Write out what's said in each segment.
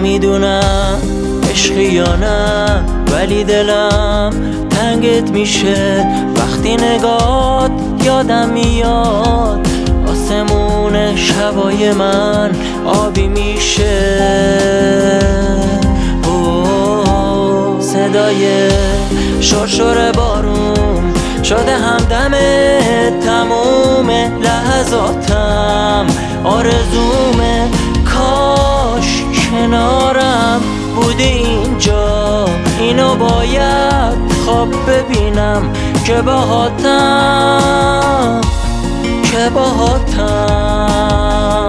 نمیدونم عشقی یا نه، ولی دلم تنگت میشه وقتی نگات یادم میاد. آسمون شبای من آبی میشه، صدای شرشر بارون شده همدم تموم لحظاتم. آرزومه کاش کنارم بودی اینجا، اینو باید خواب ببینم که باهاتم، که باهاتم.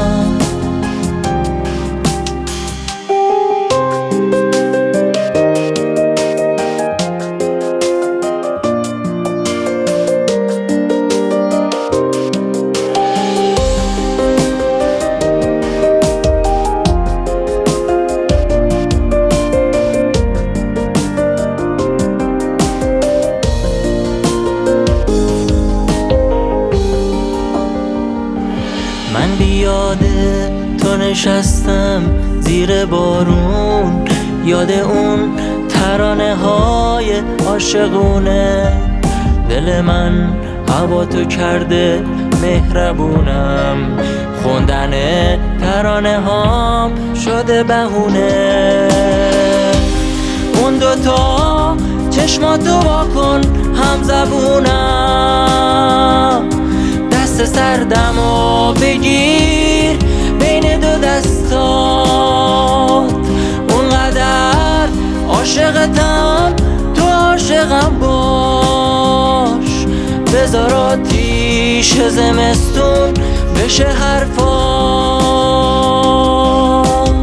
من بیاد تو نشستم زیر بارون، یاد اون ترانه های عاشقونه. دل من هوا تو کرده مهربونم، خوندن ترانه هام شده بهونه. اون دوتا چشماتو واکن هم زبونم، دست سردمو بگیر بین دو دستات. اونقدر عاشقتم تو عاشقم باش، بذار آتیش زمستون بشه حرفات.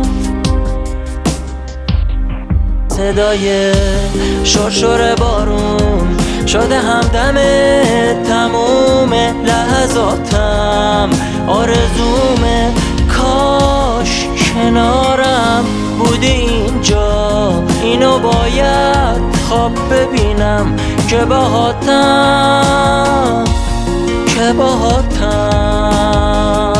صدای شرشر بارون شده همدم تموم لحظاتم. آرزومه کاش کنارم بودی اینجا، اینو باید خواب ببینم که باهاتم، که باهاتم.